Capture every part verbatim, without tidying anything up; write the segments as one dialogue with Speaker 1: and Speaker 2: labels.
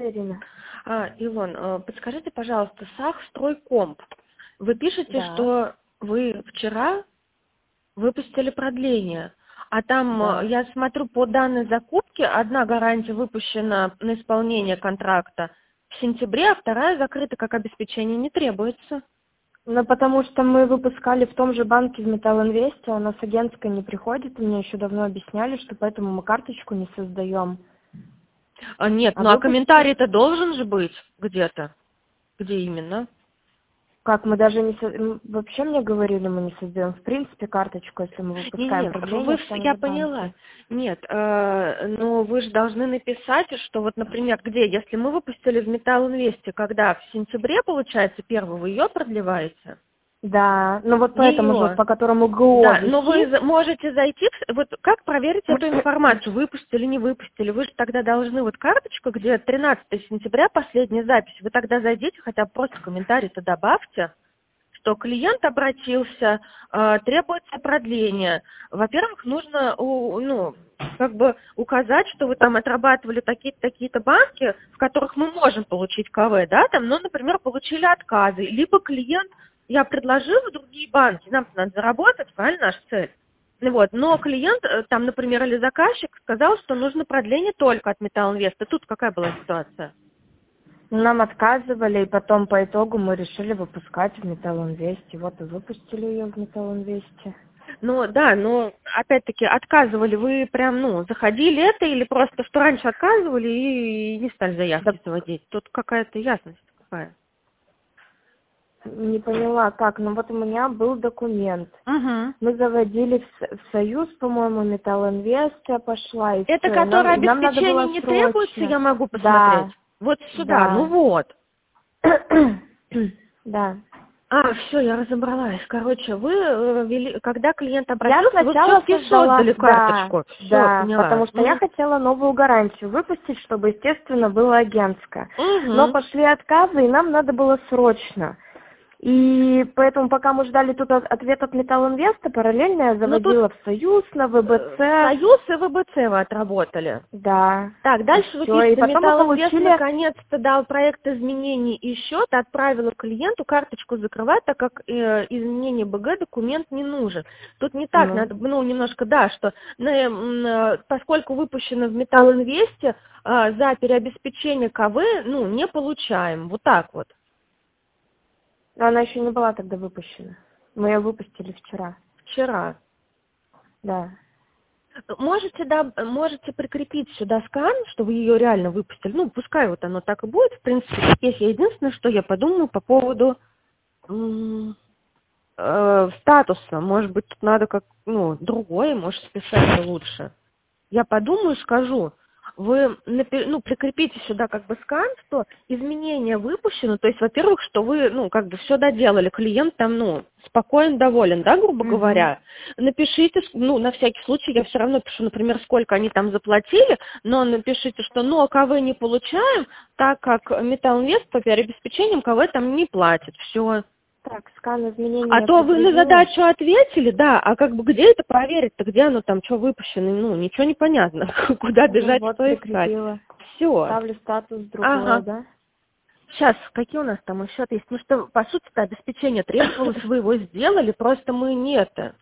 Speaker 1: Ирина.
Speaker 2: А, Илон, э, подскажите, пожалуйста, Сахстройкомп. Вы пишете,
Speaker 1: Да,
Speaker 2: что вы вчера выпустили продление, а там, э,
Speaker 1: да.
Speaker 2: я смотрю, по данной закупке одна гарантия выпущена на исполнение контракта в сентябре, а вторая закрыта как обеспечение, не требуется.
Speaker 1: Ну, потому что мы выпускали в том же банке в Металлинвесте, а у нас агентская не приходит, и мне еще давно объясняли, что поэтому мы карточку не создаем.
Speaker 2: А, нет,
Speaker 1: А
Speaker 2: ну а
Speaker 1: выпустили,
Speaker 2: комментарий-то должен же быть где-то. Где именно?
Speaker 1: как мы даже не... со- м, Вообще мне говорили, мы не создаем, в принципе, карточку, если мы
Speaker 2: Не,
Speaker 1: выпускаем
Speaker 2: нет,
Speaker 1: продление
Speaker 2: вы,
Speaker 1: в
Speaker 2: в-
Speaker 1: том
Speaker 2: я
Speaker 1: же
Speaker 2: поняла.
Speaker 1: банке.
Speaker 2: Нет, э, но вы же должны написать, что вот, например, где, если мы выпустили в Металлинвесте, когда в сентябре, получается, первого ее продлеваете?
Speaker 1: Да, ну вот поэтому же, вот
Speaker 2: Ее.
Speaker 1: по которому ГО
Speaker 2: Да, но вы
Speaker 1: висит,
Speaker 2: за- можете зайти, в- вот как проверить эту информацию, выпустили, не выпустили? Вы же тогда должны вот карточку, где тринадцатого сентября последняя запись, вы тогда зайдите, хотя бы просто комментарий-то добавьте, что клиент обратился, э, требуется продление. Во-первых, нужно у- ну, как бы указать, что вы там отрабатывали такие-то такие-то банки, в которых мы можем получить КВ, да, там, ну, например, получили отказы, либо клиент, я предложила другие банки, нам надо заработать, правильно, наша цель. Ну вот, но клиент, э, там, например, или заказчик сказал, что нужно продление только от Металлинвеста. Тут какая была ситуация?
Speaker 1: нам отказывали, и потом по итогу мы решили выпускать в Металлинвесте. Вот и выпустили ее в Металлинвесте.
Speaker 2: Ну да, но опять-таки отказывали вы прям, ну, заходили это или просто что раньше отказывали и не стали
Speaker 1: Да
Speaker 2: заявки заводить? Тут какая-то ясность какая.
Speaker 1: не поняла, как. Ну вот у меня был документ.
Speaker 2: Угу.
Speaker 1: Мы заводили в, С- в Союз, по-моему, Металлинвест я пошла, и
Speaker 2: Это
Speaker 1: все. И нам,
Speaker 2: которое
Speaker 1: и нам надо
Speaker 2: обеспечение
Speaker 1: было
Speaker 2: не требуется,
Speaker 1: срочно.
Speaker 2: я могу посмотреть.
Speaker 1: Да,
Speaker 2: Вот сюда, ну
Speaker 1: да.
Speaker 2: вот.
Speaker 1: Да.
Speaker 2: А, все, я разобралась. Короче, вы э, вели, когда клиент
Speaker 1: Я
Speaker 2: обратился, вы
Speaker 1: сначала
Speaker 2: все-таки
Speaker 1: создала,
Speaker 2: создали
Speaker 1: да,
Speaker 2: карточку. Все,
Speaker 1: да,
Speaker 2: поняла.
Speaker 1: потому что я хотела новую гарантию выпустить, чтобы, естественно, было агентское. Но
Speaker 2: Угу.
Speaker 1: пошли отказы, и нам надо было срочно. И поэтому, пока мы ждали тут от- ответ от Металлинвеста, параллельно я
Speaker 2: Ну тут
Speaker 1: заводила в Союз, на
Speaker 2: э,
Speaker 1: ВБЦ.
Speaker 2: Союз и ВБЦ вы отработали.
Speaker 1: Да,
Speaker 2: Так,
Speaker 1: и
Speaker 2: дальше вы
Speaker 1: все. И
Speaker 2: пишете,
Speaker 1: потом мы
Speaker 2: Металлинвест
Speaker 1: получили...
Speaker 2: наконец-то дал проект изменений и счет, отправила клиенту карточку закрывать, так как э, изменение БГ документ не нужен. Тут не так,
Speaker 1: Ну,
Speaker 2: надо, ну, немножко, да, что на, м, э, поскольку выпущено в Металлинвесте, э, за переобеспечение КВ, ну, не получаем, вот так вот.
Speaker 1: но она еще не была тогда выпущена. Мы ее выпустили вчера.
Speaker 2: Вчера.
Speaker 1: Да.
Speaker 2: Можете, да, можете прикрепить сюда скан, что вы ее реально выпустили. Ну, пускай вот оно так и будет. В принципе, здесь единственное, что я подумаю по поводу м, э, статуса. Может быть, тут надо как, ну, другое, может, списать лучше. Я подумаю, скажу. Вы напи- ну, прикрепите сюда как бы скан, что изменения выпущены, то есть, во-первых, что вы, ну, как бы все доделали, клиент там, ну, спокоен, доволен, да, грубо
Speaker 1: Угу.
Speaker 2: говоря. Напишите, ну, на всякий случай, я все равно пишу, например, сколько они там заплатили, но напишите, что, ну, а КВ не получаем, так как Металлинвест по переобеспечениям КВ там не платит, все.
Speaker 1: Так, скан изменений
Speaker 2: А
Speaker 1: я
Speaker 2: то вы на
Speaker 1: прикрепила.
Speaker 2: задачу ответили, да, а как бы где это проверить-то, где оно там, что выпущено, ну, ничего не понятно, куда
Speaker 1: Ну
Speaker 2: бежать,
Speaker 1: вот,
Speaker 2: что искать.
Speaker 1: прикрепила.
Speaker 2: Все.
Speaker 1: Ставлю статус другое,
Speaker 2: Ага.
Speaker 1: да?
Speaker 2: Сейчас, какие у нас там еще есть? Ну что, по сути-то обеспечение требовалось, вы его сделали, просто мы не это.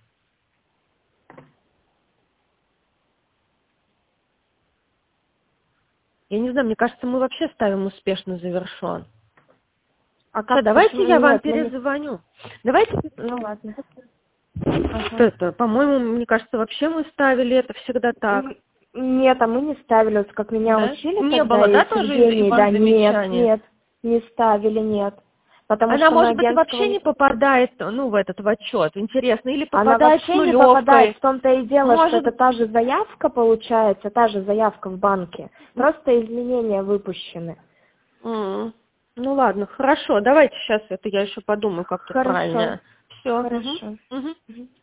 Speaker 2: Я не знаю, мне кажется, мы вообще ставим успешно завершен.
Speaker 1: А
Speaker 2: Все,
Speaker 1: как,
Speaker 2: давайте
Speaker 1: почему?
Speaker 2: я вам
Speaker 1: Нет, мы не...
Speaker 2: перезвоню. Давайте,
Speaker 1: Ну ладно.
Speaker 2: что
Speaker 1: Ага.
Speaker 2: это, по-моему, мне кажется, вообще мы ставили это всегда так.
Speaker 1: М, Нет, а мы не ставили, вот как меня
Speaker 2: Да?
Speaker 1: учили
Speaker 2: Не
Speaker 1: тогда,
Speaker 2: было,
Speaker 1: и
Speaker 2: да,
Speaker 1: с
Speaker 2: тоже из
Speaker 1: Евгенией,
Speaker 2: вас
Speaker 1: да, нет,
Speaker 2: замечания?
Speaker 1: нет, не ставили, нет. Потому
Speaker 2: Она,
Speaker 1: что мы
Speaker 2: может быть,
Speaker 1: агентского
Speaker 2: вообще
Speaker 1: не...
Speaker 2: не попадает, ну, в этот в отчет, интересно, или
Speaker 1: Она
Speaker 2: попадает с
Speaker 1: вообще не попадает,
Speaker 2: нулевкой.
Speaker 1: в том-то и дело, что
Speaker 2: Может,
Speaker 1: это та же заявка получается, та же заявка в банке. Просто изменения выпущены.
Speaker 2: м, ну ладно, хорошо, давайте сейчас это я еще подумаю, как тут
Speaker 1: Хорошо,
Speaker 2: правильно. Все.
Speaker 1: хорошо. Мгм.